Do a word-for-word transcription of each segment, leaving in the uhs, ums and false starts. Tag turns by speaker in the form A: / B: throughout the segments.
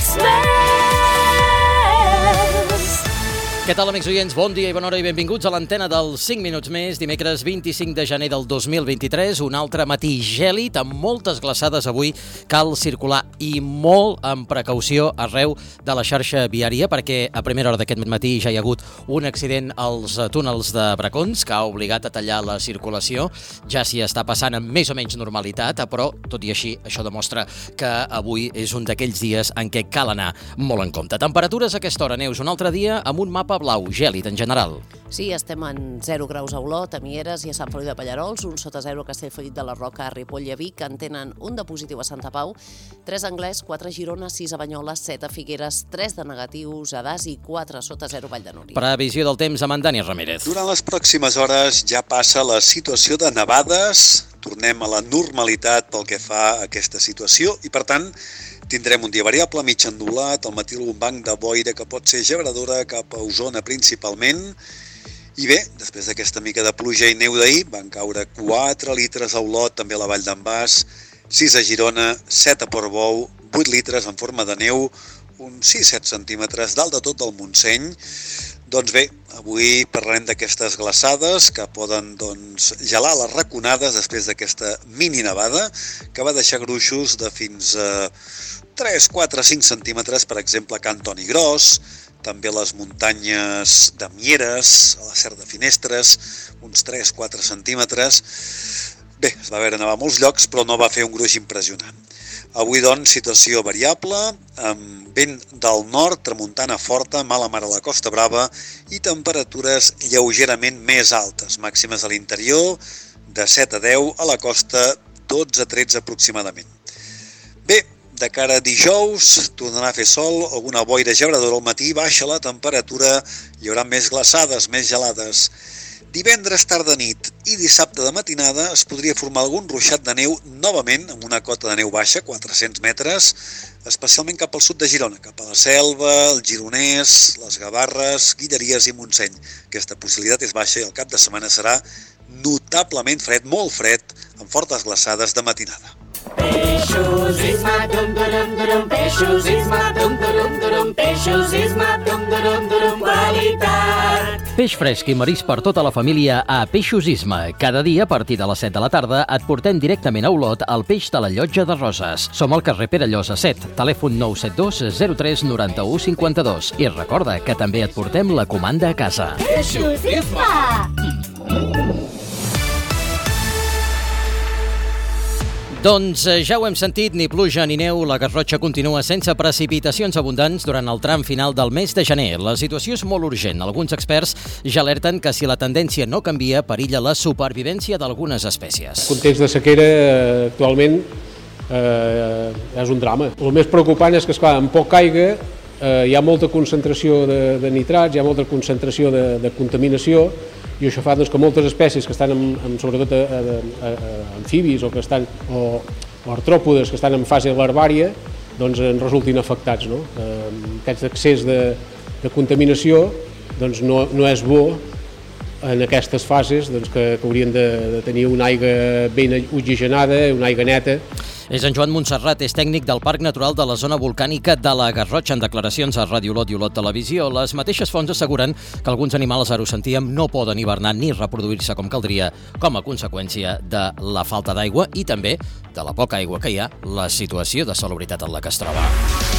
A: res més.
B: Què tal, amics oients? Bon dia i bona hora i benvinguts a l'antena dels cinc minuts més, dimecres vint-i-cinc de gener del dos mil vint-i-tres, un altre matí gèlid amb moltes glaçades avui. Cal circular i molt amb precaució arreu de la xarxa viària perquè a primera hora d'aquest matí ja hi ha hagut un accident als túnels de Bracons que ha obligat a tallar la circulació. Ja s'hi està passant amb més o menys normalitat, però tot i així això demostra que avui és un d'aquells dies en què cal anar molt en compte. Temperatures a aquesta hora, Neus, un altre dia amb un mapa blau, gèlid en general.
C: Sí, estem en zero graus a Olot, a Mieres i a Sant Feliu de Pallerols, un sota zero a Castellfollit de la Roca, a Ripoll i a Vic, en tenen un de positiu a Santa Pau, tres a Anglès, quatre a Girona, sis a Banyoles, set a Figueres, tres de negatius a Das i quatre sota zero a Vall de Núria.
B: Previsió del temps amb en Dani Ramírez.
D: Durant les pròximes hores ja passa la situació de nevades, tornem a la normalitat pel que fa a aquesta situació i, per tant, tindrem un dia variable, mig ennulat, al matí algun banc de boira que pot ser gebradora cap a Osona principalment. I bé, després d'aquesta mica de pluja i neu d'ahir, van caure quatre litres a Olot, també a la Vall d'en Bas, sis a Girona, set a Portbou, vuit litres en forma de neu, uns sis set centímetres dalt de tot el Montseny. Doncs bé, avui parlarem d'aquestes glaçades que poden doncs, gelar les raconades després d'aquesta mini nevada que va deixar gruixos de fins a tres, quatre, cinc centímetres, per exemple, a Can Toni Gros, també les muntanyes de Mieres, a la Serra de Finestres, uns tres, quatre centímetres. Bé, es va veure nevar a molts llocs, però no va fer un gruix impressionant. Avui, doncs, situació variable, amb vent del nord, tramuntana forta, mala mar a la Costa Brava i temperatures lleugerament més altes, màximes a l'interior, de set a deu, a la costa dotze a tretze aproximadament. Bé, de cara a dijous, tornarà a fer sol, alguna boira gebradora al matí, baixa la temperatura, hi haurà més glaçades, més gelades. Divendres tarda nit i dissabte de matinada es podria formar algun ruixat de neu novament amb una cota de neu baixa, quatre-cents metres, especialment cap al sud de Girona, cap a la Selva, el Gironès, les Gavarres, Guilleries i Montseny. Aquesta possibilitat és baixa i el cap de setmana serà notablement fred, molt fred, amb fortes glaçades de matinada.
A: Peixos is my dum dum dum, peixos is my dum dum dum, peixos is my dum dum dum, qualitat.
B: Peix fresc i marís per tota la família a Peixos Isma. Cada dia, a partir de les set de la tarda, et portem directament a Olot el peix de la Llotja de Roses. Som al carrer Pere Llosa set, telèfon nou set dos zero tres nou u cinc dos. I recorda que també et portem la comanda a casa.
A: Peixos Isma!
B: Doncs ja ho hem sentit, ni pluja ni neu, la Garrotxa continua sense precipitacions abundants durant el tram final del mes de gener. La situació és molt urgent. Alguns experts ja alerten que si la tendència no canvia, perilla la supervivència d'algunes espècies.
E: El context de sequera actualment eh, és un drama. El més preocupant és que, esclar, amb poca aigua eh, hi ha molta concentració de, de nitrats, hi ha molta concentració de, de contaminació, i això fa doncs, que moltes espècies que estan, en, en, sobretot a, a, a, a amfibis o, que estan, o, o artròpodes que estan en fase larvària, doncs en resultin afectats. No? Eh, aquest excés de, de contaminació doncs, no, no és bo en aquestes fases doncs, que, que haurien de, de tenir una aigua ben oxigenada, una aigua neta.
B: És en Joan Montserrat, és tècnic del Parc Natural de la Zona Volcànica de la Garrotxa. En declaracions a Ràdio Olot i Olot Televisió, les mateixes fonts asseguren que alguns animals, ara ho sentíem, no poden hivernar ni reproduir-se com caldria com a conseqüència de la falta d'aigua i també de la poca aigua que hi ha, la situació de salubritat en la que es troba.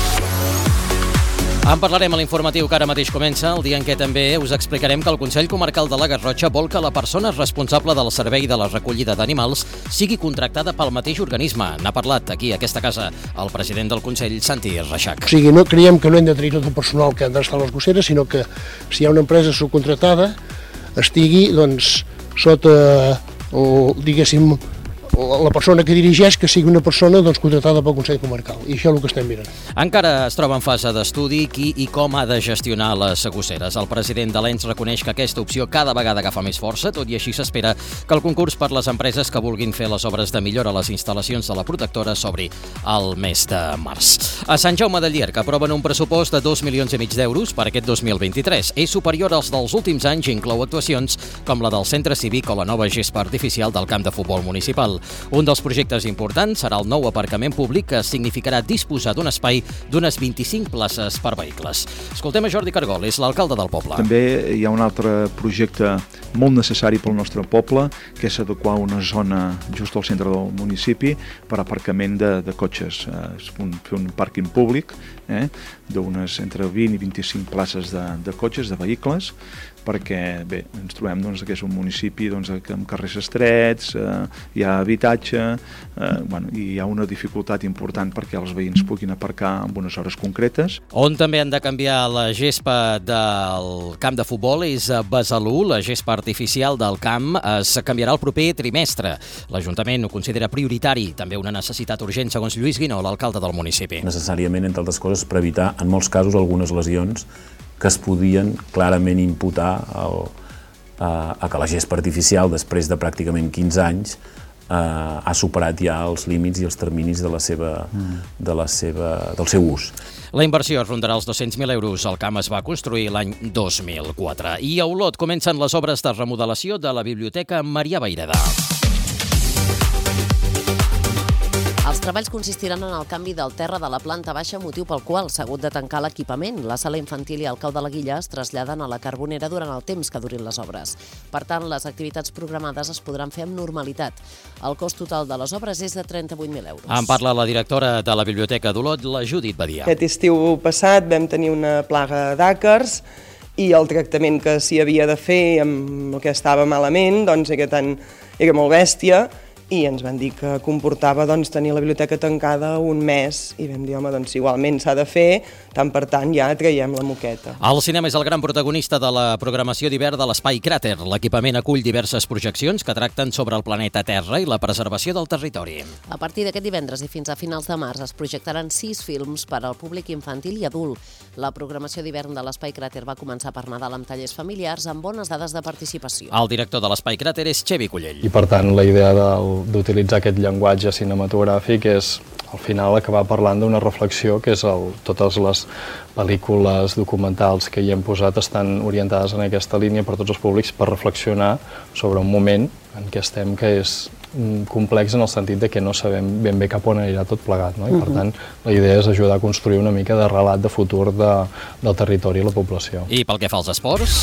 B: En parlarem a l'informatiu que ara mateix comença, el dia en què també us explicarem que el Consell Comarcal de la Garrotxa vol que la persona responsable del servei de la recollida d'animals sigui contractada pel mateix organisme. N'ha parlat aquí, a aquesta casa, el president del Consell, Santi Reixac.
F: O sigui, no creiem que no hem de tenir tot el personal que han d'estar a les gosseres, sinó que si hi ha una empresa subcontratada estigui doncs, sota, o, diguéssim, la persona que dirigeix que sigui una persona doncs, contratada pel Consell Comarcal, i això és el que estem mirant.
B: Encara es troba en fase d'estudi qui i com ha de gestionar les gosseres. El president de l'E N S reconeix que aquesta opció cada vegada agafa més força, tot i així s'espera que el concurs per les empreses que vulguin fer les obres de millora a les instal·lacions de la protectora s'obri el mes de març. A Sant Jaume de Llierca aproven un pressupost de dos milions i mig d'euros per aquest dos mil vint-i-tres. És superior als dels últims anys i inclou actuacions com la del centre cívic o la nova gespa artificial del camp de futbol municipal. Un dels projectes importants serà el nou aparcament públic que significarà disposar d'un espai d'unes vint-i-cinc places per vehicles. Escoltem a Jordi Cargol, és l'alcalde del poble.
G: També hi ha un altre projecte molt necessari pel nostre poble, que és adequar una zona just al centre del municipi per aparcament de, de cotxes. És un, fer un pàrquing públic eh, d'unes entre vint i vint-i-cinc places de, de cotxes, de vehicles, perquè bé, ens trobem doncs, que és un municipi doncs, amb carrers estrets, eh, hi ha habitatge, eh, bueno, i hi ha una dificultat important perquè els veïns puguin aparcar en unes hores concretes.
B: On també han de canviar la gespa del camp de futbol és a Besalú. La gespa artificial del camp es canviarà el proper trimestre. L'Ajuntament ho considera prioritari, també una necessitat urgent, segons Lluís Guinó, l'alcalde del municipi.
H: Necessàriament, entre altres coses, per evitar, en molts casos, algunes lesions que es podien clarament imputar al, a, a que la gespa artificial, després de pràcticament quinze anys, eh, ha superat ja els límits i els terminis de la seva, de la seva, del seu ús.
B: La inversió rondarà els dos-cents mil euros. El camp es va construir l'any dos mil quatre. I a Olot comencen les obres de remodelació de la Biblioteca Marià Vayreda.
C: Els treballs consistiran en el canvi del terra de la planta baixa, motiu pel qual s'ha hagut de tancar l'equipament. La sala infantil i el cau de la Guilla es traslladen a la Carbonera durant el temps que durin les obres. Per tant, les activitats programades es podran fer amb normalitat. El cost total de les obres és de trenta-vuit mil euros.
B: En parla la directora de la Biblioteca d'Olot, la Judit Badia.
I: Aquest estiu passat vam tenir una plaga d'àcars i el tractament que s'hi havia de fer amb el que estava malament, doncs aquest any era molt bèstia, i ens van dir que comportava doncs, tenir la biblioteca tancada un mes i vam dir, home, doncs igualment s'ha de fer, tant per tant ja traiem la moqueta.
B: El cinema és el gran protagonista de la programació d'hivern de l'Espai Cràter. L'equipament acull diverses projeccions que tracten sobre el planeta Terra i la preservació del territori.
C: A partir d'aquest divendres i fins a finals de març es projectaran sis films per al públic infantil i adult. La programació d'hivern de l'Espai Cràter va començar per Nadal amb tallers familiars amb bones dades de participació.
B: El director de l'Espai Cràter és Xevi Cullell.
J: I per tant la idea del d'utilitzar aquest llenguatge cinematogràfic és al final acabar parlant d'una reflexió que és el, totes les pel·lícules documentals que hi hem posat estan orientades en aquesta línia per tots els públics per reflexionar sobre un moment en què estem que és complex en el sentit de que no sabem ben bé cap on anirà tot plegat, no? I per tant la idea és ajudar a construir una mica de relat de futur de, del territori i la població.
B: I pel que fa als esports...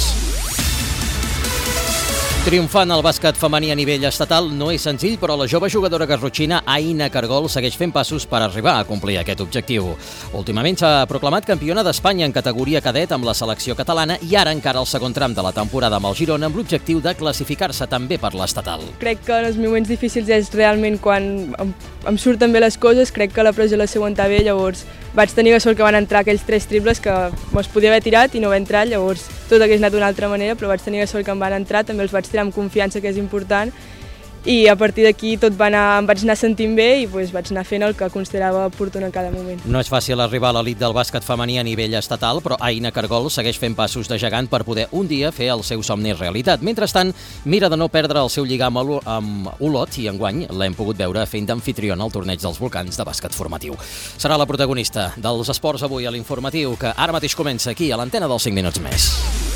B: Triomfant el bàsquet femení a nivell estatal no és senzill, però la jove jugadora garrotxina Aina Cargol segueix fent passos per arribar a complir aquest objectiu. Últimament s'ha proclamat campiona d'Espanya en categoria cadet amb la selecció catalana i ara encara el segon tram de la temporada amb el Girona amb l'objectiu de classificar-se també per l'estatal.
K: Crec que en els moments difícils és realment quan em, em surten bé les coses, crec que la pressió la seu entrar bé, llavors vaig tenir la sort que van entrar aquells tres triples que me'ls podia haver tirat i no va entrar, llavors tot hagués anat d'una altra manera, però vaig tenir la sort que em van entrar, també els vaig tirar amb confiança, que és important, i a partir d'aquí tot va anar, em vaig anar sentint bé i doncs, vaig anar fent el que considerava oportú en cada moment.
B: No és fàcil arribar a l'elit del bàsquet femení a nivell estatal, però Aina Cargol segueix fent passos de gegant per poder un dia fer el seu somni realitat. Mentrestant, mira de no perdre el seu lligam amb Olot i enguany l'hem pogut veure fent d'amfitriona al torneig dels volcans de bàsquet formatiu. Serà la protagonista dels esports avui a l'informatiu, que ara mateix comença aquí a l'antena dels cinc minuts més.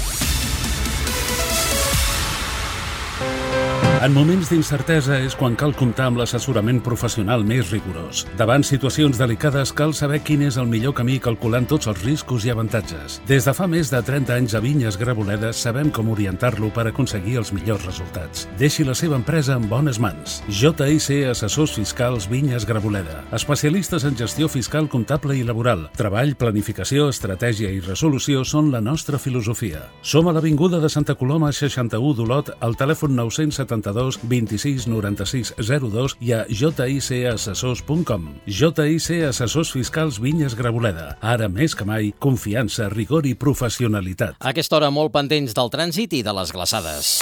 L: En moments d'incertesa és quan cal comptar amb l'assessorament professional més rigorós. Davant situacions delicades cal saber quin és el millor camí calculant tots els riscos i avantatges. Des de fa més de trenta anys a Vinyes Graboledes sabem com orientar-lo per aconseguir els millors resultats. Deixi la seva empresa en bones mans. J I C Assessors Fiscals Vinyes Graboleda. Especialistes en gestió fiscal, comptable i laboral. Treball, planificació, estratègia i resolució són la nostra filosofia. Som a l'Avinguda de Santa Coloma seixanta-u d'Olot al telèfon nou cents setanta-dos vint-i-sis noranta-sis zero dos i a j i c assessors punt com. J I C Assessors Fiscals Vinyes Graboleda. Ara més que mai, confiança, rigor i professionalitat.
B: A aquesta hora molt pendents del trànsit i de les glaçades.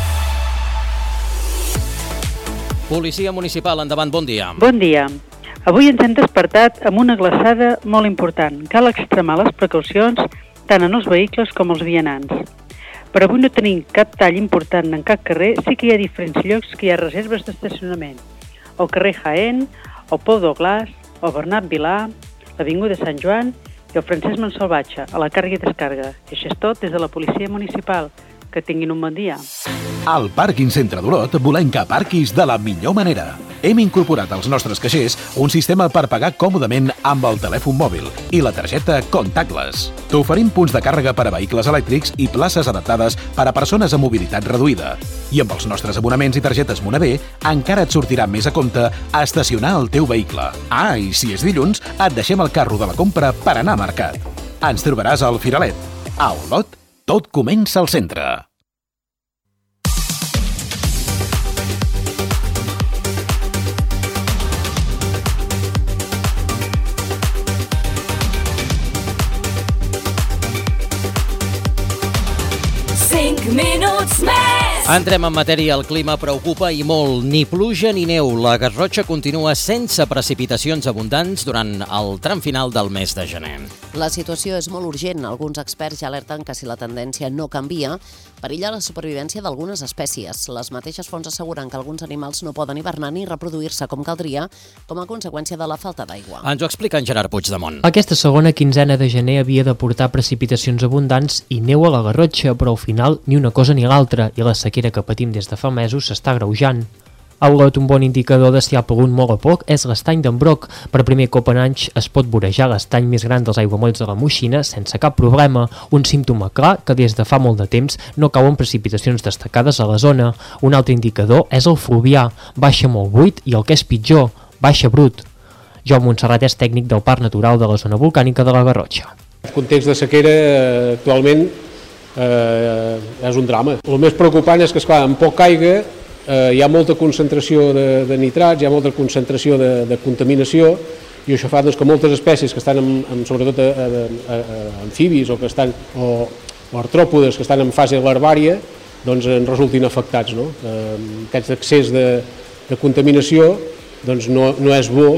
B: Policia Municipal, endavant, bon dia.
M: Bon dia. Avui ens hem despertat amb una glaçada molt important. Cal extremar les precaucions tant en els vehicles com els vianants. Per avui no tenim cap tall important en cap carrer, sí que hi ha diferents llocs que hi ha reserves d'estacionament. El carrer Jaén, el Pou d'Oglàs, el Bernat Vilà, l'Avinguda Sant Joan i el Francesc Mansalvatge, a la càrrega i descàrrega. I això és tot des de la Policia Municipal. Que tinguin un bon dia.
N: Al Pàrquing Centre d'Olot volem que aparquis de la millor manera. hem incorporat als nostres caixers un sistema per pagar còmodament amb el telèfon mòbil i la targeta contactless. T'oferim punts de càrrega per a vehicles elèctrics i places adaptades per a persones amb mobilitat reduïda. I amb els nostres abonaments i targetes Monavé encara et sortirà més a compte a estacionar el teu vehicle. Ah, i si és dilluns, et deixem el carro de la compra per anar a mercat. Ens trobaràs al Firalet. A Olot, tot comença al centre.
A: cinc minuts més!
B: Entrem en matèria. El clima preocupa i molt. Ni pluja ni neu. La Garrotxa continua sense precipitacions abundants durant el tram final del mes de gener.
C: La situació és molt urgent. Alguns experts ja alerten que si la tendència no canvia, perilla la supervivència d'algunes espècies. Les mateixes fonts asseguren que alguns animals no poden hivernar ni reproduir-se com caldria com a conseqüència de la falta d'aigua.
B: Ens ho explica en Gerard Puigdemont.
O: Aquesta segona quinzena de gener havia de portar precipitacions abundants i neu a la Garrotxa, però al final ni una cosa ni l'altra, i la sequera que patim des de fa mesos s'està agreujant. A Olot, un bon indicador de si ha plogut molt o poc és l'estany d'en Broc. Per primer cop en anys es pot vorejar l'estany més gran dels aiguamolls de la Moixina sense cap problema, un símptoma clar que des de fa molt de temps no cauen precipitacions destacades a la zona. Un altre indicador és el Fluvià, baixa molt buit i el que és pitjor, baixa brut. Jaume Montserrat és tècnic del Parc Natural de la zona volcànica de la Garrotxa.
E: El context de sequera actualment eh, és un drama. El més preocupant és que, esclar, amb poca aigua eh, hi ha molta concentració de, de nitrats, hi ha molta concentració de, de contaminació, i això fa doncs, que moltes espècies que estan, en, en, sobretot a, a, a, a amfibis o, que estan, o, o artròpodes que estan en fase larvària, doncs en resultin afectats. No? Eh, aquest excés de, de contaminació doncs, no, no és bo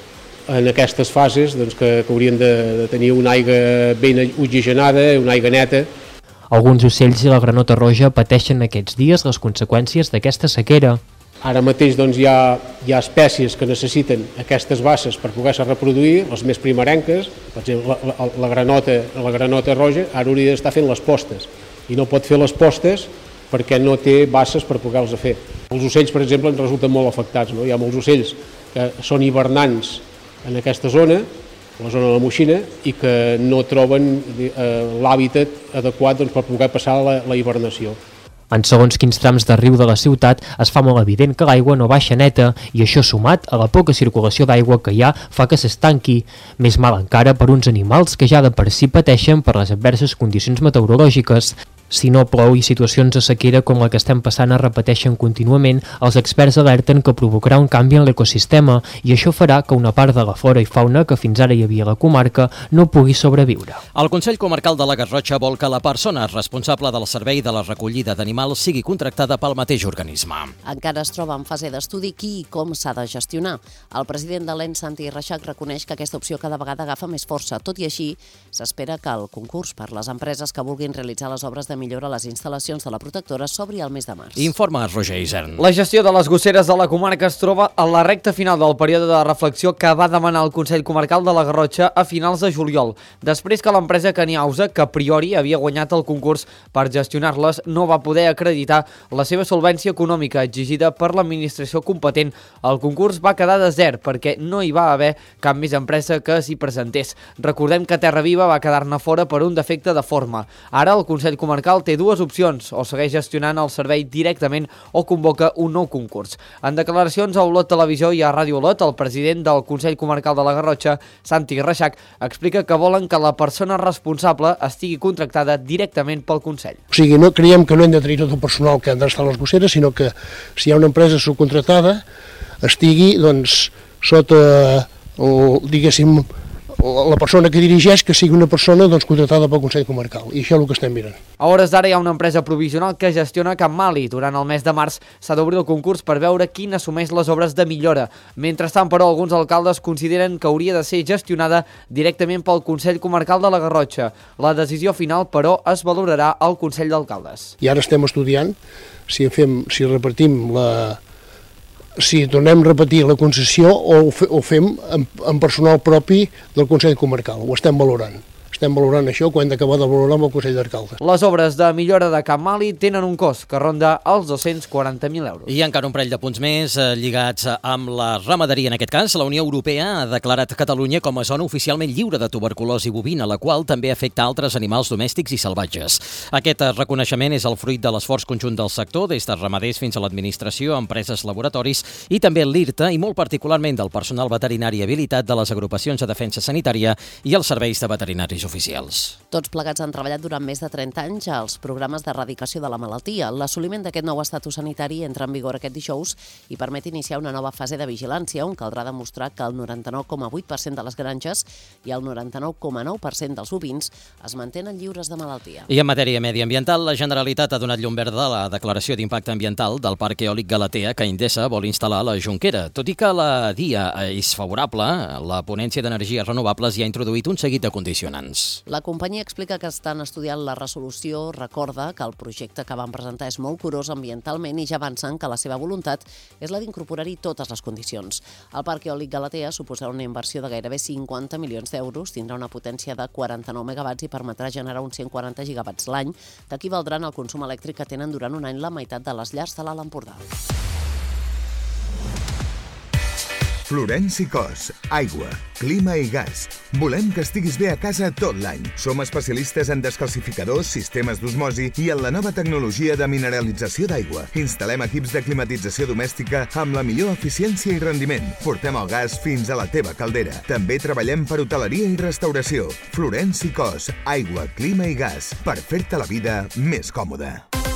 E: en aquestes fases, doncs, que, que haurien de, de tenir una aigua ben oxigenada, una aigua neta.
O: Alguns ocells i la granota roja pateixen aquests dies les conseqüències d'aquesta sequera.
E: Ara mateix doncs, hi, ha, hi ha espècies que necessiten aquestes basses per poder-se reproduir, les més primerenques, per exemple, la, la, la, granota, la granota roja ara hauria d'estar fent les postes, i no pot fer les postes perquè no té basses per poder-les fer. Els ocells, per exemple, en resulten molt afectats. No? Hi ha molts ocells que són hivernants en aquesta zona, la zona de la Moixina, i que no troben eh, l'hàbitat adequat doncs, per poder passar la, la hibernació.
O: En segons quins trams de riu de la ciutat es fa molt evident que l'aigua no baixa neta, i això sumat a la poca circulació d'aigua que hi ha fa que s'estanqui. Més mal encara per uns animals que ja de per si pateixen per les adverses condicions meteorològiques. Si no plou i situacions de sequera com la que estem passant es repeteixen contínuament, els experts alerten que provocarà un canvi en l'ecosistema, i això farà que una part de la flora i fauna que fins ara hi havia a la comarca no pugui sobreviure.
B: El Consell Comarcal de la Garrotxa vol que la persona responsable del servei de la recollida d'animals sigui contractada pel mateix organisme.
C: Encara es troba en fase d'estudi qui i com s'ha de gestionar. El president de l'E N S, Santi Reixac, reconeix que aquesta opció cada vegada agafa més força. Tot i així, s'espera que el concurs per les empreses que vulguin realitzar les obres de millora a les instal·lacions de la protectora s'obri al mes de març.
B: Informa Roger Isern.
P: La gestió de les gosseres de la comarca es troba a la recta final del període de reflexió que va demanar el Consell Comarcal de la Garrotxa a finals de juliol, després que l'empresa Caniausa, que a priori havia guanyat el concurs per gestionar-les, no va poder acreditar la seva solvència econòmica exigida per l'administració competent. El concurs va quedar desert perquè no hi va haver cap més empresa que s'hi presentés. Recordem que Terra Viva va quedar-ne fora per un defecte de forma. Ara el Consell Comarcal té dues opcions: o segueix gestionant el servei directament o convoca un nou concurs. En declaracions a Olot Televisió i a Ràdio Olot, el president del Consell Comarcal de la Garrotxa, Santi Reixac, explica que volen que la persona responsable estigui contractada directament pel Consell.
F: O sigui, no creiem que no hem de tenir tot el personal que han d'estar a les gosseres, sinó que si hi ha una empresa subcontratada estigui doncs, sota, o, diguéssim, la persona que dirigeix, que sigui una persona doncs, contratada pel Consell Comarcal, i això és el que estem mirant.
P: A hores d'ara hi ha una empresa provisional que gestiona Camp Mali. Durant el mes de març s'ha d'obrir el concurs per veure qui n'assumeix les obres de millora. Mentrestant, però, alguns alcaldes consideren que hauria de ser gestionada directament pel Consell Comarcal de la Garrotxa. La decisió final, però, es valorarà al Consell d'Alcaldes.
F: I ara estem estudiant si, fem, si repartim la... si tornem a repetir la concessió o ho fem amb personal propi del Consell Comarcal. Ho estem valorant. estem valorant això, que ho hem d'acabar de valorar amb el Consell d'Alcaldes.
P: Les obres de millora de Camp Mali tenen un cost que ronda els dos-cents quaranta mil euros.
B: I encara un parell de punts més eh, lligats amb la ramaderia. En aquest cas, la Unió Europea ha declarat Catalunya com a zona oficialment lliure de tuberculosi bovina, la qual també afecta altres animals domèstics i salvatges. Aquest reconeixement és el fruit de l'esforç conjunt del sector, des de ramaders fins a l'administració, empreses, laboratoris i també l'IRTA i molt particularment del personal veterinari habilitat de les agrupacions de defensa sanitària i els serveis de veterinaris oficials.
C: Tots plegats han treballat durant més de trenta anys als programes d'erradicació de la malaltia. L'assoliment d'aquest nou estatus sanitari entra en vigor aquest dijous i permet iniciar una nova fase de vigilància on caldrà demostrar que el noranta-nou coma vuit per cent de les granges i el noranta-nou coma nou per cent dels bovins es mantenen lliures de malaltia.
B: I en matèria mediambiental, la Generalitat ha donat llum verda a la declaració d'impacte ambiental del Parc Eòlic Galatea que Endesa vol instal·lar a la Jonquera. Tot i que la D I A és favorable, la Ponència d'Energies Renovables hi ha introduït un seguit de condicionants.
C: La companyia explica que estan estudiant la resolució, recorda que el projecte que van presentar és molt curós ambientalment i ja avancen que la seva voluntat és la d'incorporar-hi totes les condicions. El Parc Eòlic Galatea suposarà una inversió de gairebé cinquanta milions d'euros, tindrà una potència de quaranta-nou megawatts i permetrà generar uns cent quaranta gigawatts l'any, d'equivaldran al consum elèctric que tenen durant un any la meitat de les llars de l'Alt Empordà.
Q: Florenci Cos, aigua, clima i gas. Volem que estiguis bé a casa tot l'any. Som especialistes en descalcificadors, sistemes d'osmosi i en la nova tecnologia de mineralització d'aigua. Instal·lem equips de climatització domèstica amb la millor eficiència i rendiment. Portem el gas fins a la teva caldera. També treballem per hoteleria i restauració. Florenci Cos, aigua, clima i gas. Per fer-te la vida més còmoda.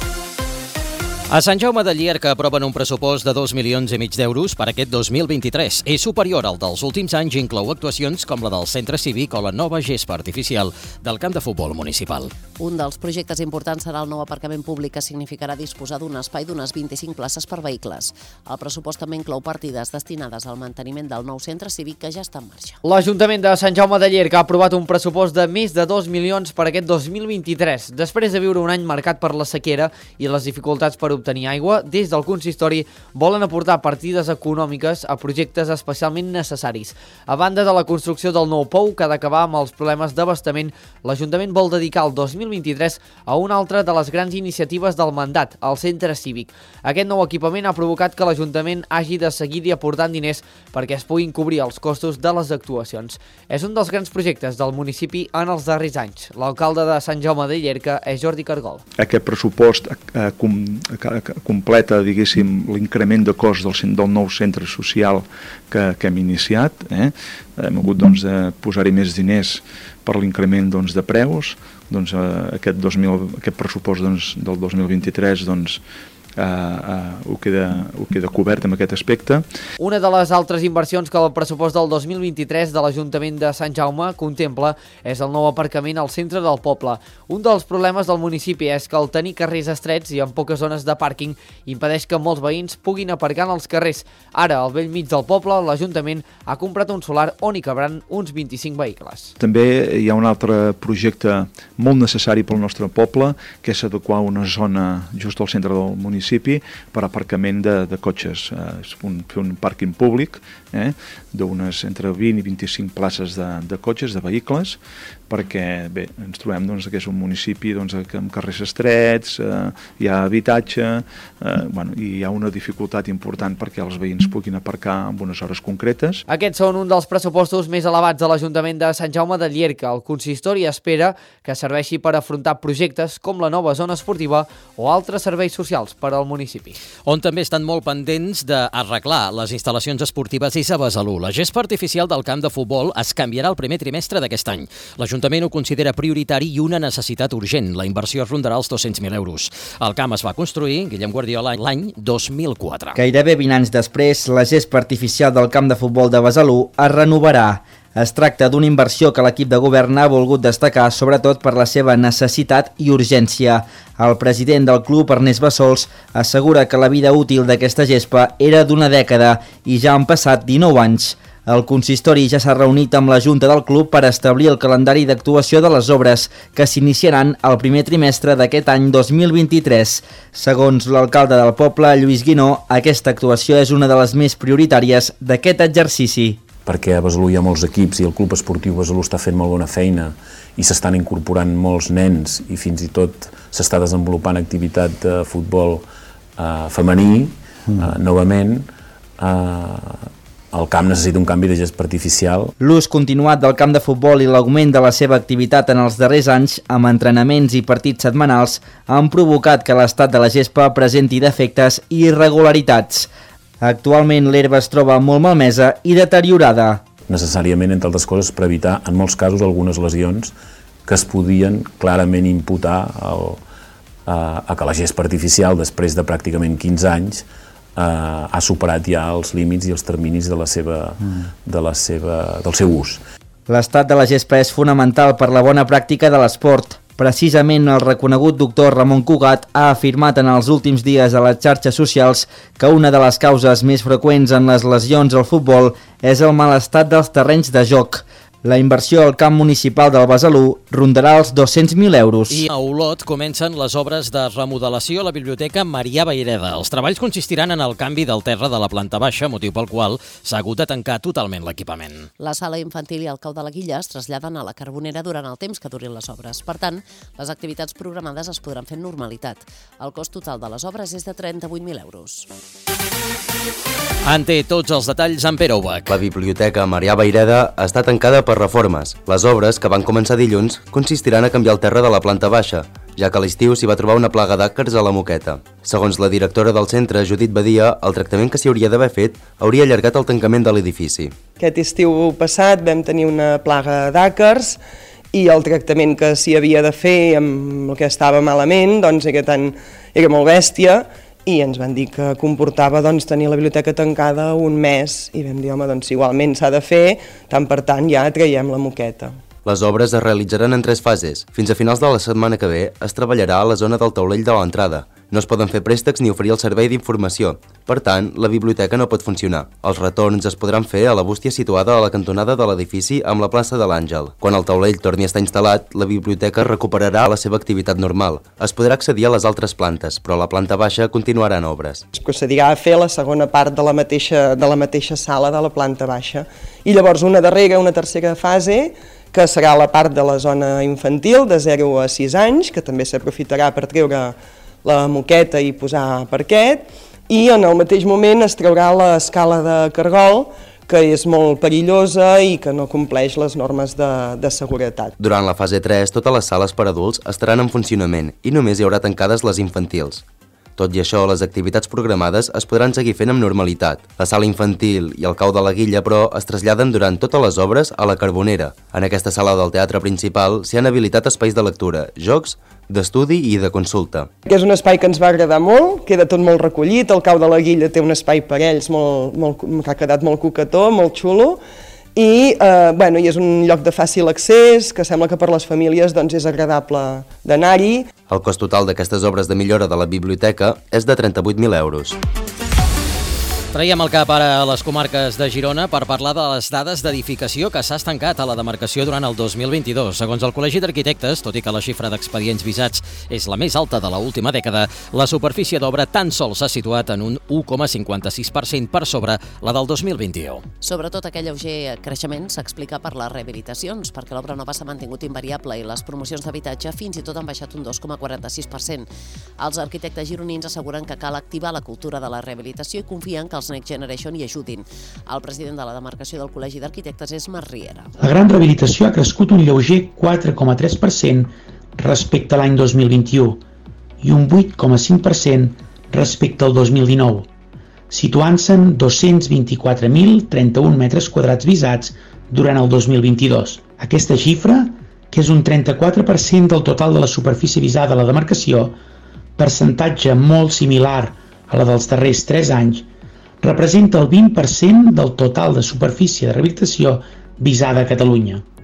B: A Sant Jaume de Llierca aproven un pressupost de dos milions i mig d'euros per aquest dos mil vint-i-tres. És superior al dels últims anys i inclou actuacions com la del centre cívic o la nova gespa artificial del camp de futbol municipal.
C: Un dels projectes importants serà el nou aparcament públic que significarà disposar d'un espai d'unes vint-i-cinc places per vehicles. El pressupost també inclou partides destinades al manteniment del nou centre cívic que ja està en marxa.
P: L'Ajuntament de Sant Jaume de Llierca ha aprovat un pressupost de més de dos milions per aquest dos mil vint-i-tres. Després de viure un any marcat per la sequera i les dificultats per obtenir aigua, des del consistori volen aportar partides econòmiques a projectes especialment necessaris. A banda de la construcció del nou pou que ha d'acabar amb els problemes d'abastament, l'Ajuntament vol dedicar el dos mil vint-i-tres a una altra de les grans iniciatives del mandat, el centre cívic. Aquest nou equipament ha provocat que l'Ajuntament hagi de seguir-hi aportant diners perquè es puguin cobrir els costos de les actuacions. És un dels grans projectes del municipi en els darrers anys. L'alcalde de Sant Jaume de Llierca és Jordi Cargol.
G: Aquest pressupost eh, com, que, completa, diguéssim, l'increment de cost del, del nou centre social que, que hem iniciat. Eh? Hem hagut doncs, de posar-hi més diners per l'increment doncs, de preus. Doncs, eh, aquest, dos mil, aquest pressupost doncs, del dos mil vint-i-tres doncs, Uh, uh, ho, queda, ho queda cobert amb aquest aspecte.
P: Una de les altres inversions que el pressupost del dos mil vint-i-tres de l'Ajuntament de Sant Jaume contempla és el nou aparcament al centre del poble. Un dels problemes del municipi és que el tenir carrers estrets i amb poques zones de pàrquing impedeix que molts veïns puguin aparcar en els carrers. Ara, al bell mig del poble, l'Ajuntament ha comprat un solar on hi cabran uns vint-i-cinc vehicles.
G: També hi ha un altre projecte molt necessari pel nostre poble, que és adequar una zona just al centre del municipi per aparcament de, de cotxes. Eh, és un, fer un pàrquing públic eh, d'unes entre vint i vint-i-cinc places de, de cotxes, de vehicles, perquè bé, ens trobem doncs, que és un municipi doncs, amb carrers estrets, eh, hi ha habitatge, eh, bueno, i hi ha una dificultat important perquè els veïns puguin aparcar en unes hores concretes.
P: Aquests són un dels pressupostos més elevats de l'Ajuntament de Sant Jaume de Llierca. El consistori espera que serveixi per afrontar projectes com la nova zona esportiva o altres serveis socials per al municipi.
B: On també estan molt pendents d'arreglar les instal·lacions esportives és a Besalú. La gespa artificial del camp de futbol es canviarà el primer trimestre d'aquest any. L'Ajuntament ho considera prioritari i una necessitat urgent. La inversió rondarà els dos-cents mil euros. El camp es va construir, Guillem Guardiola, l'any dos mil quatre.
R: Gairebé vint anys després, la gespa artificial del camp de futbol de Besalú es renovarà. Es tracta d'una inversió que l'equip de govern ha volgut destacar, sobretot per la seva necessitat i urgència. El president del club, Ernest Bassols, assegura que la vida útil d'aquesta gespa era d'una dècada i ja han passat dinou anys. El consistori ja s'ha reunit amb la Junta del club per establir el calendari d'actuació de les obres, que s'iniciaran el primer trimestre d'aquest any dos mil vint-i-tres. Segons l'alcalde del poble, Lluís Guinó, aquesta actuació és una de les més prioritàries d'aquest exercici.
H: perquè a Besalú hi ha molts equips i el Club Esportiu Besalú està fent molt bona feina i s'estan incorporant molts nens i fins i tot s'està desenvolupant activitat de futbol eh, femení, eh, novament, eh, el camp necessita un canvi de gespa artificial.
R: L'ús continuat del camp de futbol i l'augment de la seva activitat en els darrers anys, amb entrenaments i partits setmanals, han provocat que l'estat de la gespa presenti defectes i irregularitats. Actualment l'herba es troba molt malmesa i deteriorada.
H: Necessàriament, entre altres coses, per evitar, en molts casos, algunes lesions que es podien clarament imputar al, a, a que la gespa artificial, després de pràcticament quinze anys, eh, ha superat ja els límits i els terminis de la seva, de la seva, del seu ús.
R: L'estat de la gespa és fonamental per la bona pràctica de l'esport. Precisament el reconegut doctor Ramon Cugat ha afirmat en els últims dies a les xarxes socials que una de les causes més freqüents en les lesions al futbol és el mal estat dels terrenys de joc. La inversió al camp municipal del Besalú rondarà els dos-cents mil euros.
B: I a Olot comencen les obres de remodelació a la Biblioteca Marià Vayreda. Els treballs consistiran en el canvi del terra de la planta baixa, motiu pel qual s'ha hagut de tancar totalment l'equipament.
C: La sala infantil i el cau de la Guilla es traslladen a la Carbonera durant el temps que durin les obres. Per tant, les activitats programades es podran fer en normalitat. El cost total de les obres és de trenta-vuit mil euros.
B: En té tots els detalls en Pere Ubach.
S: La Biblioteca Marià Vayreda està tancada per reformes. Les obres, que van començar dilluns, consistiran a canviar el terra de la planta baixa, ja que a l'estiu s'hi va trobar una plaga d'àcars a la moqueta. Segons la directora del centre, Judit Badia, el tractament que s'hi hauria d'haver fet hauria allargat el tancament de l'edifici.
I: Aquest estiu passat vam tenir una plaga d'àcars i el tractament que s'hi havia de fer amb el que estava malament, doncs aquest any era molt bèstia, i ens van dir que comportava doncs, tenir la biblioteca tancada un mes i vam dir, home, doncs igualment s'ha de fer, tant per tant ja traiem la moqueta.
S: Les obres es realitzaran en tres fases. Fins a finals de la setmana que ve es treballarà a la zona del taulell de l'entrada. No es poden fer préstecs ni oferir el servei d'informació. Per tant, la biblioteca no pot funcionar. Els retorns es podran fer a la bústia situada a la cantonada de l'edifici amb la plaça de l'Àngel. Quan el taulell torni a estar instal·lat, la biblioteca recuperarà la seva activitat normal. Es podrà accedir a les altres plantes, però la planta baixa continuarà en obres.
I: Es procedirà a fer la segona part de la mateixa, de la mateixa sala de la planta baixa. I llavors una darrera, una tercera fase, que serà la part de la zona infantil, de zero a sis anys, que també s'aprofitarà per treure la moqueta i posar parquet, i en el mateix moment es traurà l'escala de cargol, que és molt perillosa i que no compleix les normes de, de seguretat.
S: Durant la fase tres, totes les sales per adults estaran en funcionament i només hi haurà tancades les infantils. Tot i això, les activitats programades es podran seguir fent amb normalitat. La sala infantil i el cau de la Guilla, però, es traslladen durant totes les obres a la Carbonera. En aquesta sala del teatre principal s'hi han habilitat espais de lectura, jocs, d'estudi i de consulta.
I: És un espai que ens va agradar molt, queda tot molt recollit, el cau de la Guilla té un espai per ells molt, molt, que ha quedat molt coquetó, molt xulo, i, eh, bueno, i és un lloc de fàcil accés, que sembla que per les famílies doncs, és agradable d'anar-hi.
S: El cost total d'aquestes obres de millora de la biblioteca és de trenta-vuit mil euros.
B: Traiem el cap ara a les comarques de Girona per parlar de les dades d'edificació que s'ha estancat a la demarcació durant el dos mil vint-i-dos. Segons el Col·legi d'Arquitectes, tot i que la xifra d'expedients visats és la més alta de l'última dècada, la superfície d'obra tan sols s'ha situat en un u coma cinquanta-sis per cent per sobre la del dos mil vint-i-u.
C: Sobretot aquell lleuger creixement s'explica per les rehabilitacions, perquè l'obra nova s'ha mantingut invariable i les promocions d'habitatge fins i tot han baixat un dos coma quaranta-sis per cent. Els arquitectes gironins asseguren que cal activar la cultura de la rehabilitació i confien que els Next Generation hi ajudin. El president de la demarcació del Col·legi d'Arquitectes és Marc Riera.
T: La gran rehabilitació ha crescut un lleuger quatre coma tres per cent respecte a l'any dos mil vint-i-u i un vuit coma cinc per cent respecte al dos mil dinou, situant-se en dos-cents vint-i-quatre mil trenta-un metres quadrats visats durant el dos mil vint-i-dos. Aquesta xifra, que és un trenta-quatre per cent del total de la superfície visada a la demarcació, percentatge molt similar a la dels darrers tres anys, representa el vint per cent del total de superfície de rehabilitació visada a Catalunya.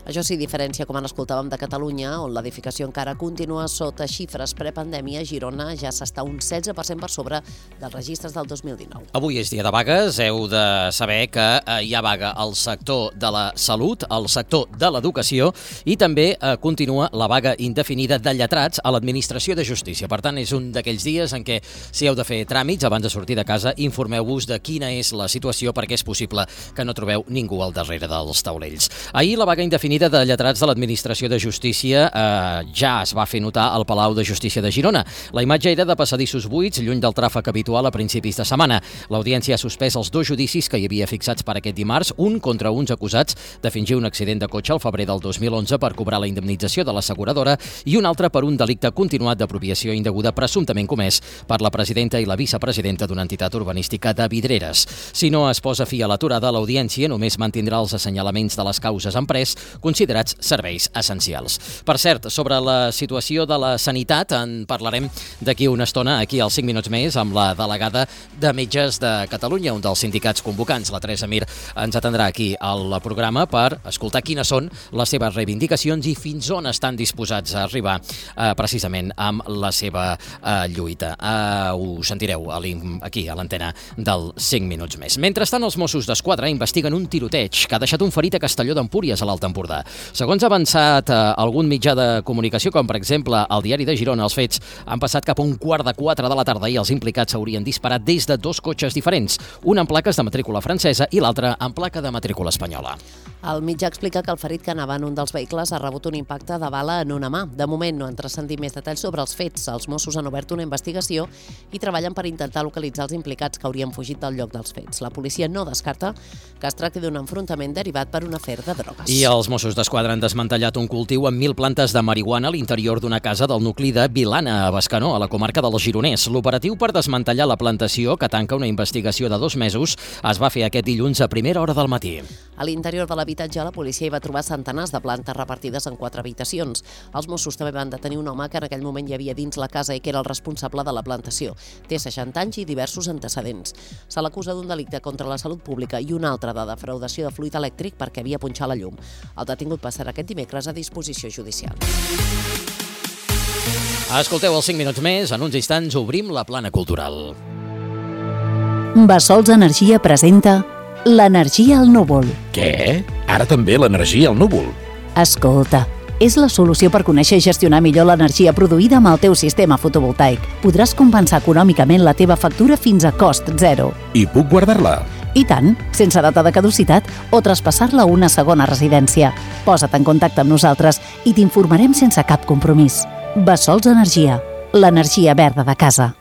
C: Això sí, diferència, com en escoltàvem, de Catalunya, on l'edificació encara continua sota xifres prepandèmia. Girona ja s'està un setze per cent per sobre dels registres del dos mil dinou.
B: Avui és dia de vagues. Heu de saber que hi ha vaga al sector de la salut, al sector de l'educació i també eh, continua la vaga indefinida de lletrats a l'administració de justícia. Per tant, és un d'aquells dies en què, si heu de fer tràmits abans de sortir de casa, informeu-vos de quina és la situació, perquè és possible que no trobeu ningú al darrere dels taulells. Ahir la vaga indefinida de lletrats de l'Administració de Justícia eh, ja es va fer notar al Palau de Justícia de Girona. La imatge era de passadissos buits, lluny del tràfic habitual a principis de setmana. L'Audiència ha suspès els dos judicis que hi havia fixats per aquest dimarts, un contra uns acusats de fingir un accident de cotxe al febrer del dos mil onze per cobrar la indemnització de l'asseguradora i un altre per un delicte continuat d'apropiació indeguda presumptament comès per la presidenta i la vicepresidenta d'una entitat urbanística de Vidreres. Si no es posa fi a l'aturada, l'Audiència només mantindrà els assenyalaments de les causes en pres, considerats serveis essencials. Per cert, sobre la situació de la sanitat en parlarem d'aquí una estona, aquí als cinc minuts més, amb la delegada de Metges de Catalunya, un dels sindicats convocants. La Teresa Mir ens atendrà aquí al programa per escoltar quines són les seves reivindicacions i fins on estan disposats a arribar eh, precisament amb la seva eh, lluita. Eh, ho sentireu aquí a l'antena del cinc minuts més. Mentrestant, els Mossos d'Esquadra investiguen un tiroteig que ha deixat un ferit a Castelló d'Empúries, a l'Alt Empordà. Segons ha avançat eh, algun mitjà de comunicació, com per exemple el Diari de Girona, els fets han passat cap a un quart de quatre de la tarda i els implicats s'haurien disparat des de dos cotxes diferents, un amb plaques de matrícula francesa i l'altre amb placa de matrícula espanyola.
C: El mitjà explica que el ferit que anava en un dels vehicles ha rebut un impacte de bala en una mà. De moment no han transcendit més detalls sobre els fets. Els Mossos han obert una investigació i treballen per intentar localitzar els implicats que haurien fugit del lloc dels fets. La policia no descarta que es tracti d'un enfrontament derivat per un afer de drogues.
B: I els Mossos d'Esquadra han desmantellat un cultiu amb mil plantes de marihuana a l'interior d'una casa del nucli de Vilana, a Bescanó, a la comarca del Gironès. L'operatiu per desmantellar la plantació, que tanca una investigació de dos mesos, es va fer aquest dilluns a primera hora del matí.
C: A l'interior de l'habitatge, la policia hi va trobar centenars de plantes repartides en quatre habitacions. Els Mossos també van detenir un home que en aquell moment hi havia dins la casa i que era el responsable de la plantació. Té seixanta anys i diversos antecedents. Se l'acusa d'un delicte contra la salut pública i un altre de defraudació de fluid elèctric perquè havia punxat la llum. El detingut passarà aquest dimecres a disposició judicial.
B: Escolteu els cinc minuts més, en uns instants obrim la plana cultural.
U: Bessols Energia presenta l'energia al núvol.
N: Què? Ara també l'energia al núvol?
U: Escolta, és la solució per conèixer i gestionar millor l'energia produïda amb el teu sistema fotovoltaic. Podràs compensar econòmicament la teva factura fins a cost zero.
N: I puc guardar-la?
U: I tant, sense data de caducitat o traspassar-la a una segona residència. Posa't en contacte amb nosaltres i t'informarem sense cap compromís. Bessols Energia, l'energia verda de casa.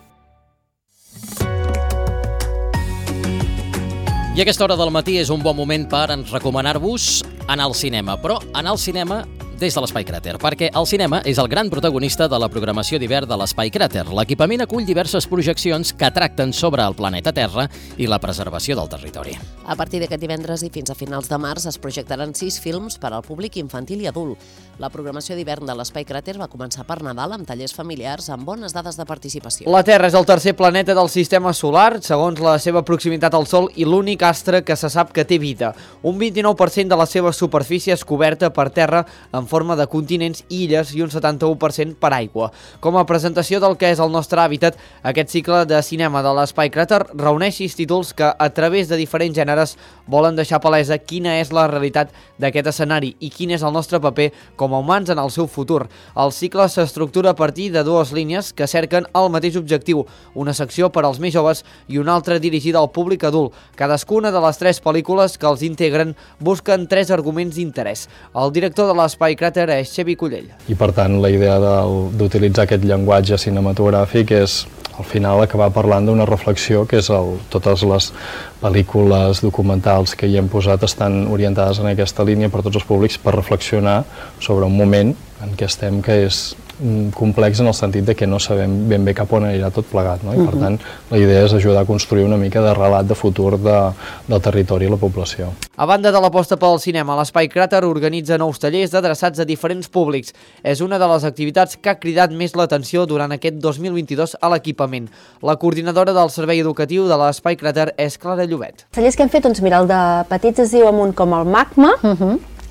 B: I a aquesta hora del matí és un bon moment per recomanar-vos anar al cinema, però anar al cinema des de l'Espai Cràter, perquè el cinema és el gran protagonista de la programació d'hivern de l'Espai Cràter. L'equipament acull diverses projeccions que tracten sobre el planeta Terra i la preservació del territori.
C: A partir d'aquest divendres i fins a finals de març es projectaran sis films per al públic infantil i adult. La programació d'hivern de l'Espai Cràter va començar per Nadal amb tallers familiars amb bones dades de participació.
P: La Terra és el tercer planeta del sistema solar, segons la seva proximitat al Sol, i l'únic astre que se sap que té vida. Un vint-i-nou per cent de la seva superfície és coberta per terra en forma de continents i illes i un setanta-u per cent per aigua. Com a presentació del que és el nostre hàbitat, aquest cicle de cinema de l'Espai Cràter reuneix sis títols que, a través de diferents gèneres, volen deixar palesa quina és la realitat d'aquest escenari i quin és el nostre paper com a humans en el seu futur. El cicle s'estructura a partir de dues línies que cerquen el mateix objectiu, una secció per als més joves i una altra dirigida al públic adult. Cadascuna de les tres pel·lícules que els integren busquen tres arguments d'interès. El director de l'Espai Cràter és Xevi Collell.
J: I per tant la idea d'utilitzar aquest llenguatge cinematogràfic és al final acabar parlant d'una reflexió que és el, totes les pel·lícules documentals que hi hem posat estan orientades en aquesta línia per tots els públics per reflexionar sobre un moment en què estem que és complex en el sentit de que no sabem ben bé cap on anirà tot plegat, no? I per tant la idea és ajudar a construir una mica de relat de futur de, del territori i la població.
P: A banda de l'aposta pel cinema, l'Espai Cràter organitza nous tallers adreçats a diferents públics. És una de les activitats que ha cridat més l'atenció durant aquest dos mil vint-i-dos a l'equipament. La coordinadora del servei educatiu de l'Espai Cràter és Clara Llobet.
V: Els tallers que hem fet, doncs mira, el de petits es diu amunt com el magma, uh -huh.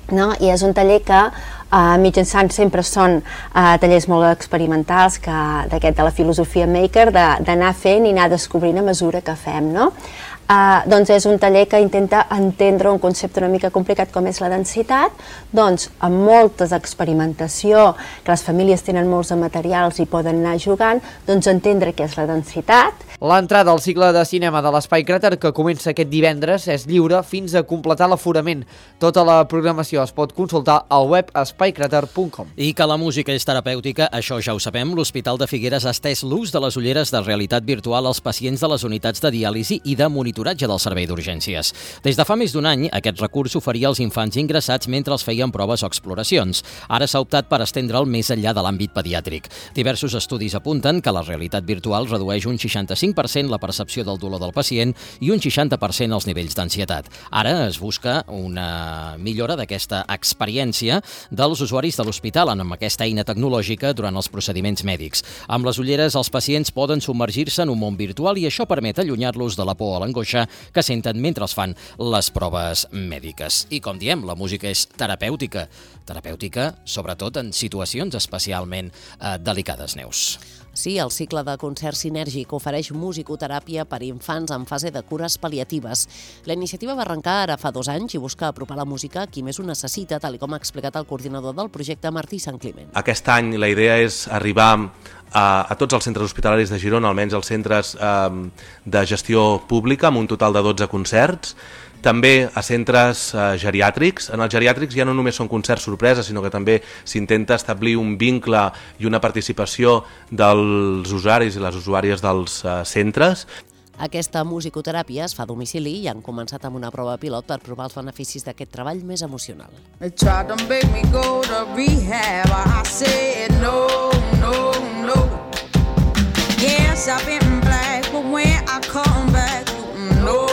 D: no? I és un taller que uh, mitjançant sempre són uh, tallers molt experimentals que d'aquest de la filosofia maker, d'anar fent i anar descobrint a mesura que fem, no? Uh, doncs és un taller que intenta entendre un concepte una mica complicat com és la densitat, doncs amb moltes experimentació, que les famílies tenen molts de materials i poden anar jugant, doncs entendre què és la densitat.
P: L'entrada al cicle de cinema de l'Espai Cràter, que comença aquest divendres, és lliure fins a completar l'aforament. Tota la programació es pot consultar al web espai cràter punt com.
B: I que la música és terapèutica, això ja ho sabem. L'Hospital de Figueres ha estès l'ús de les ulleres de realitat virtual als pacients de les unitats de diàlisi i de monitoratge del servei d'urgències. Des de fa més d'un any, aquest recurs s'oferia als infants ingressats mentre els feien proves o exploracions. Ara s'ha optat per estendre'l més enllà de l'àmbit pediàtric. Diversos estudis apunten que la realitat virtual redueix un seixanta-cinc per cent la percepció del dolor del pacient i un seixanta per cent els nivells d'ansietat. Ara es busca una millora d'aquesta experiència dels usuaris de l'hospital amb aquesta eina tecnològica durant els procediments mèdics. Amb les ulleres, els pacients poden submergir-se en un món virtual i això permet allunyar-los de la por o l'angoixa que senten mentre es fan les proves mèdiques. I com diem, la música és terapèutica. Terapèutica, sobretot en situacions especialment eh, delicades, Neus.
C: Sí, el cicle de concert sinèrgic ofereix musicoteràpia per infants en fase de cures pal·liatives. La iniciativa va arrencar ara fa dos anys i busca apropar la música a qui més ho necessita, tal com ha explicat el coordinador del projecte, Martí Sant Climent.
V: Aquest any la idea és arribar a, a tots els centres hospitalaris de Girona, almenys els centres eh, de gestió pública, amb un total de dotze concerts, també a centres eh, geriàtrics. En els geriàtrics ja no només són concerts sorpresa, sinó que també s'intenta establir un vincle i una participació dels usuaris i les usuàries dels eh, centres.
C: Aquesta musicoteràpia es fa a domicili i han començat amb una prova pilot per provar els beneficis d'aquest treball més emocional.
W: They tried to make me go to rehab. I said no, no, no. Yes, I've been black, but when I come back, no.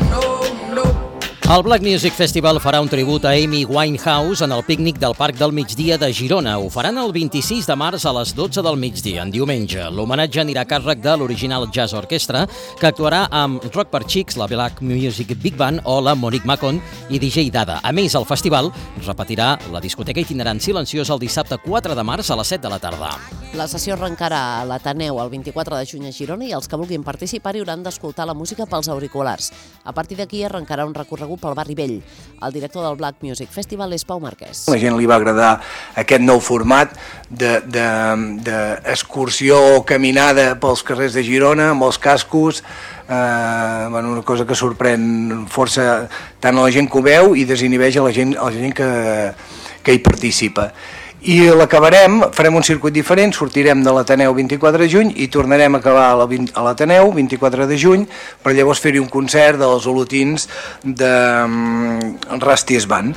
B: El Black Music Festival farà un tribut a Amy Winehouse en el pícnic del Parc del Migdia de Girona. Ho faran el vint-i-sis de març a les dotze del migdia, en diumenge. L'homenatge anirà a càrrec de l'Original Jazz Orchestra, que actuarà amb Rock per Xics, la Black Music Big Band o la Monique Macon i D J Dada. A més, el festival repetirà la discoteca itinerant silenciosa el dissabte quatre de març a les set de la tarda.
C: La sessió arrencarà a l'Ateneu el vint-i-quatre de juny a Girona i els que vulguin participar hi hauran d'escoltar la música pels auriculars. A partir d'aquí arrencarà un recorregut pel barri vell. El director del Black Music Festival és Pau Marquès.
X: A la gent li va agradar aquest nou format d'excursió o caminada pels carrers de Girona, amb els cascos, eh, bueno, una cosa que sorprèn força tant a la gent que ho veu i desinhibeix a la gent, a la gent que, que hi participa. I l'acabarem, farem un circuit diferent, sortirem de l'Ateneu vint-i-quatre de juny i tornarem a acabar a l'Ateneu vint-i-quatre de juny per llavors fer-hi un concert dels olotins de Rusty Band.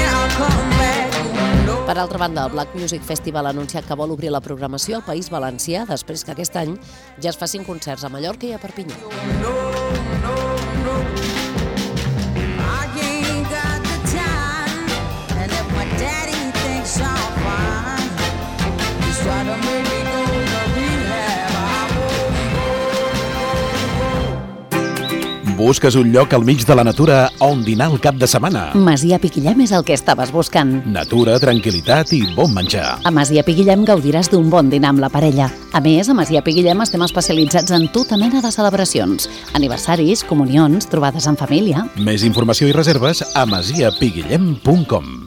C: Per altra banda, el Black Music Festival ha anunciat que vol obrir la programació al País Valencià després que aquest any ja es facin concerts a Mallorca i a Perpinyà.
N: Busques un lloc al mig de la natura on dinar el cap de setmana.
U: Masia Piquillem és el que estaves buscant.
N: Natura, tranquil·litat i bon menjar.
U: A Masia Piquillem gaudiràs d'un bon dinar amb la parella. A més, a Masia Piquillem estem especialitzats en tota mena de celebracions. Aniversaris, comunions, trobades en família.
N: Més informació i reserves a masia piguillem punt com.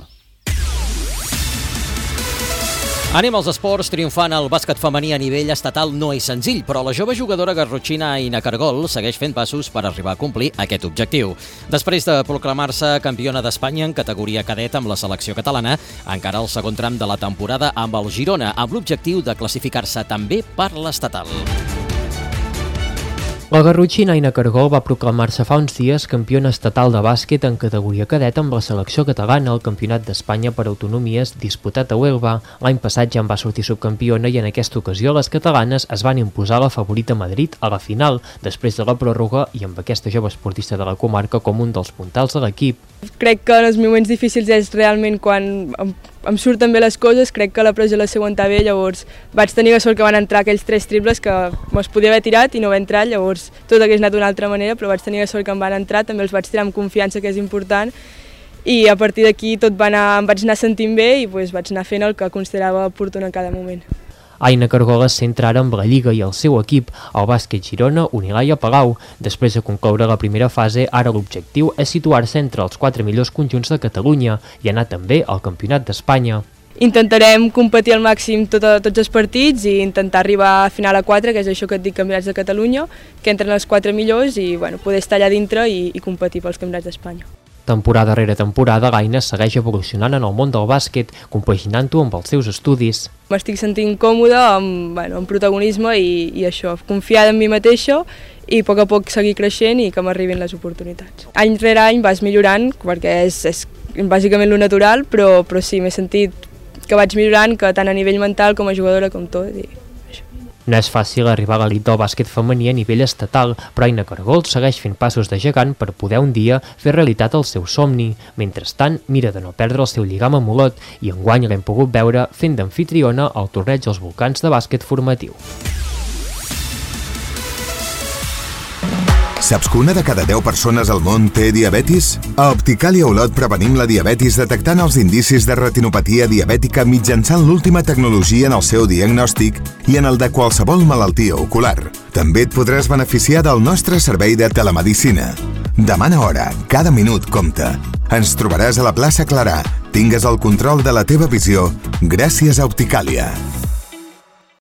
B: Anem als esports. Triomfant el bàsquet femení a nivell estatal no és senzill, però la jove jugadora garrotxina Aina Cargol segueix fent passos per arribar a complir aquest objectiu. Després de proclamar-se campiona d'Espanya en categoria cadet amb la selecció catalana, encara el segon tram de la temporada amb el Girona, amb l'objectiu de classificar-se també per l'estatal.
O: La garrotxina Aina Cargol va proclamar-se fa uns dies campiona estatal de bàsquet en categoria cadet amb la selecció catalana al Campionat d'Espanya per autonomies disputat a Huelva. L'any passat ja en va sortir subcampiona i en aquesta ocasió les catalanes es van imposar la favorita Madrid a la final, després de la pròrroga i amb aquesta jove esportista de la comarca com un dels puntals de l'equip.
K: Crec que en els moments difícils és realment quan em, em surten bé les coses, crec que la pressió la seu entrar bé, llavors vaig tenir la sort que van entrar aquells tres triples que me'ls podia haver tirat i no va entrar, llavors tot hagués anat d'una altra manera, però vaig tenir la sort que em van entrar, també els vaig tirar amb confiança, que és important, i a partir d'aquí tot va anar, em vaig anar sentint bé i doncs, vaig anar fent el que considerava oportú en cada moment.
O: Aina Cargol es centra ara amb la Lliga i el seu equip, el bàsquet Girona, Unilaia Palau. Després de concloure la primera fase, ara l'objectiu és situar-se entre els quatre millors conjunts de Catalunya i anar també al Campionat d'Espanya.
K: Intentarem competir al màxim tot, tots els partits i intentar arribar a final a quatre, que és això que et dic, Campionats de Catalunya, que entren els quatre millors i bueno, poder estar allà dintre i, i competir pels Campionats d'Espanya.
O: Temporada rere temporada, l'Aina segueix evolucionant en el món del bàsquet, compaginant-ho amb els seus estudis.
K: M'estic sentint còmoda, amb, bueno, amb protagonisme i, i això, confiada en mi mateixa i a poc a poc seguir creixent i que m'arribin les oportunitats. Any rere any vas millorant, perquè és, és bàsicament lo natural, però, però sí, m'he sentit que vaig millorant, que tant a nivell mental com a jugadora com tot. I...
O: No és fàcil arribar a l'elit del bàsquet femení a nivell estatal, però Aina Cargol segueix fent passos de gegant per poder un dia fer realitat el seu somni. Mentrestant, mira de no perdre el seu lligam amb Olot i enguany l'hem pogut veure fent d'amfitriona al torneig dels Volcans de bàsquet formatiu.
Q: Saps que una de cada deu persones al món té diabetis? A Opticàlia Olot prevenim la diabetis detectant els indicis de retinopatia diabètica mitjançant l'última tecnologia en el seu diagnòstic i en el de qualsevol malaltia ocular. També et podràs beneficiar del nostre servei de telemedicina. Demana hora, cada minut compta. Ens trobaràs a la plaça Clarà. Tingues el control de la teva visió gràcies a Opticàlia.